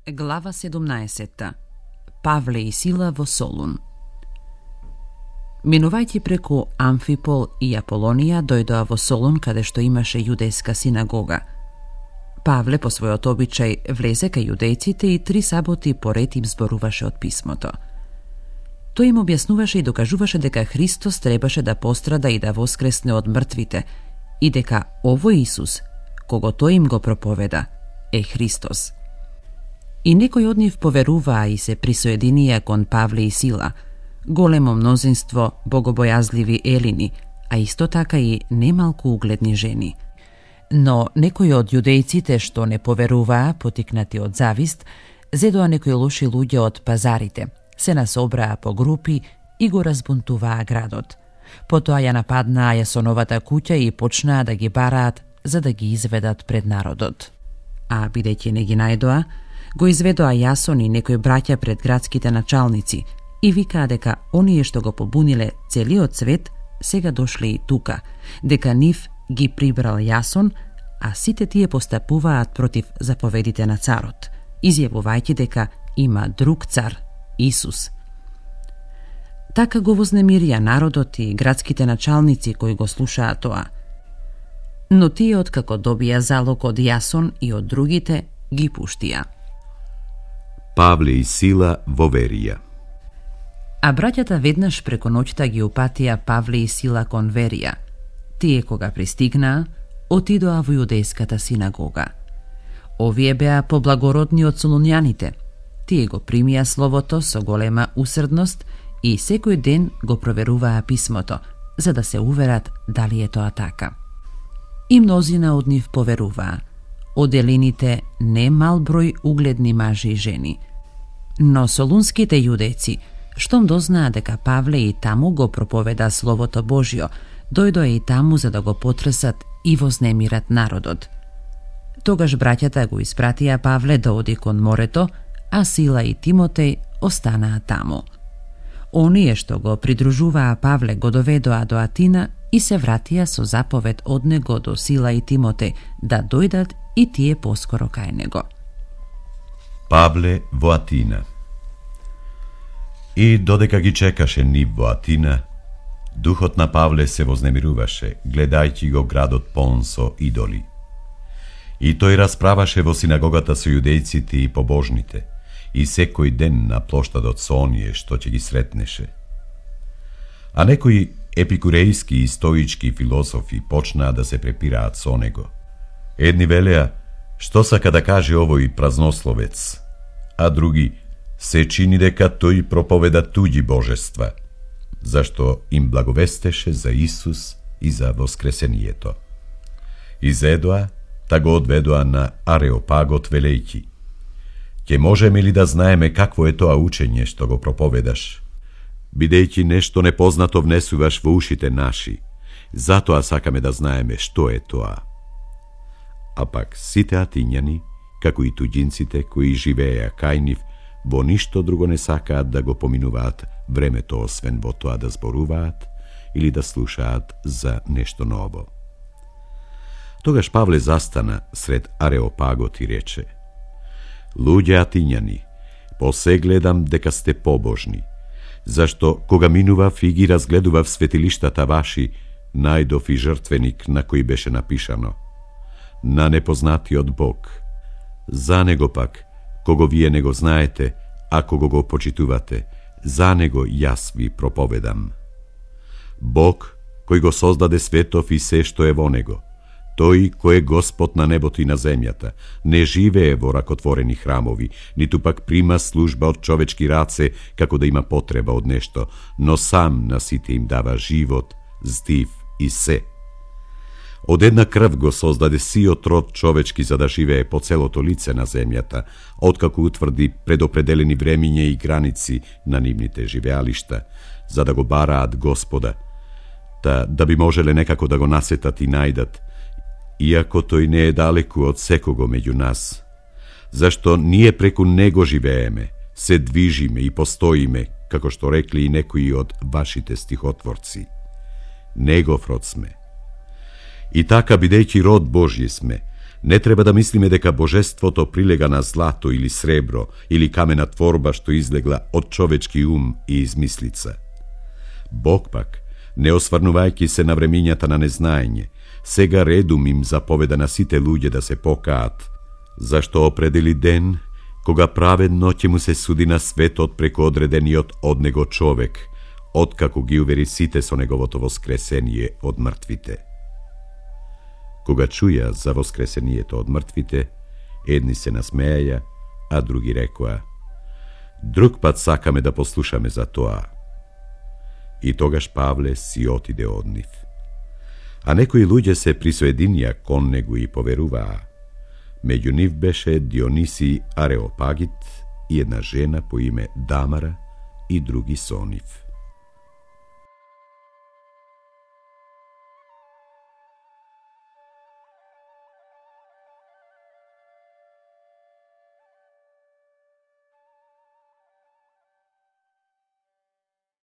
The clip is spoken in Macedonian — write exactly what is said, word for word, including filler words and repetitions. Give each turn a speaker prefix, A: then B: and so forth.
A: Глава седумнаесетта. Павле и Сила во Солун. Минувајќи преку Амфипол и Аполонија, дојдоа во Солун, каде што имаше јудејска синагога. Павле, по својот обичај, влезе кај јудејците и три саботи поред им зборуваше од писмото. Тој им објаснуваше и докажуваше дека Христос требаше да пострада и да воскресне од мртвите, и дека овој Исус, кого тој им го проповеда, е Христос. И некои од нив поверуваа и се присоединија кон Павле и Сила, големо мнозинство богобојазливи елини, а исто така и немалку угледни жени. Но некои од јудејците што не поверуваа, потикнати од завист, зедоа некои лоши луѓе од пазарите, се насобраа по групи и го разбунтуваа градот. Потоа ја нападнаа Јасоновата куќа и почнаа да ги бараат за да ги изведат пред народот. А бидејќи не ги најдоа, го изведоа Јасон и некои браќа пред градските началници и викаа дека оние што го побуниле целиот свет сега дошле и тука, дека нив ги прибрал Јасон, а сите тие постапуваат против заповедите на царот, изјавувајќи дека има друг цар, Исус. Така го вознемирија народот и градските началници кои го слушаа тоа. Но тие откако добија залог од Јасон и од другите, ги пуштија.
B: Павле и Сила во Верија.
A: А браќата веднаш преку ноќта ги упатија Павле и Сила кон Верија. Тие кога пристигнаа, отидоа во јудејската синагога. Овие беа поблагородни од солунјаните. Тие го примија словото со голема усрдност и секој ден го проверуваа писмото, за да се уверат дали е тоа така. И мнозина од нив поверуваа. Од елините не мал број угледни мажи и жени. Но солунските јудејци, штом дознаа дека Павле и таму го проповеда Словото Божјо, дојдоа и таму за да го потресат и вознемират народот. Тогаш браќата го испратија Павле да оди кон морето, а Сила и Тимотеј останаа таму. Оние што го придружуваа Павле го доведоа до Атина и се вратија со заповед од него до Сила и Тимотеј да дојдат и тие поскоро кај него.
B: Павле во Атина. И додека ги чекаше нив во Атина, духот на Павле се вознемируваше, гледајќи го градот полн со идоли. И тој расправаше во синагогата со јудејците и побожните, и секој ден на плоштадот со оние што ќе ги сретнеше. А некои епикурејски и стоички философи почнаа да се препираат со него. Едни велеа, што сака да каже овој празнословец, а други, се чини дека тој проповеда туѓи божества, зашто им благовестеше за Исус и за воскресението. Изедоа, та го одведоа на Ареопагот велејќи: ќе можеме ли да знаеме какво е тоа учење што го проповедаш? Бидејќи нешто непознато внесуваш во ушите наши, затоа сакаме да знаеме што е тоа. А пак сите атињани, како и туѓинците кои живееа кај нив, во ништо друго не сакаат да го поминуваат времето освен во тоа да зборуваат или да слушаат за нешто ново. Тогаш Павле застана сред Ареопагот и рече: луѓе атињани, посе гледам дека сте побожни, зашто кога минував и ги разгледував светилиштата ваши, најдов и жртвеник на кој беше напишано: на непознатиот Бог. За него пак, кого вие не го знаете, а кого го почитувате, за него јас ви проповедам. Бог, кој го создаде светов и се што е во него, тој кој е Господ на небото и на земјата, не живее во ракотворени храмови, ниту пак прима служба од човечки раце, како да има потреба од нешто, но сам на сите им дава живот, здив и се. Од една крв го создаде сиот род човечки за да живее по целото лице на земјата, откако утврди предопределени времиња и граници на нивните живеалишта, за да го бараат Господа, та да би можеле некако да го насетат и најдат, иако тој не е далеку од секого меѓу нас, зашто ние преку него живееме, се движиме и постоиме, како што рекли и некои од вашите стихотворци. Негов род сме. И така, бидејќи род Божји сме, Ne treba da mislime deka božestvo to prilega na zlato ili srebro ili kamena tvorba što izlegla od čovečki um i izmislica. Bog pak, ne osvarnuvajki se na vreminjata na neznajnje, sega redum im zapoveda na site ludje da se pokaat, zašto opredeli den, koga pravedno će mu se sudi na svet odpreko odredeni od od nego čovek, otkako gi uveri site so negovoto voskresenije od mrtvite. Koga čuja za voskresenije to od mrtvite, jedni se nasmeja, a drugi rekoa, drug pat sakame da poslušame za toa. I togaš Pavle si otide od njih. A nekoji luđe se prisojedinja kon negu i poveruva. Među njih beše Dionisi Areopagit i jedna žena po ime Damara i drugi Sonif.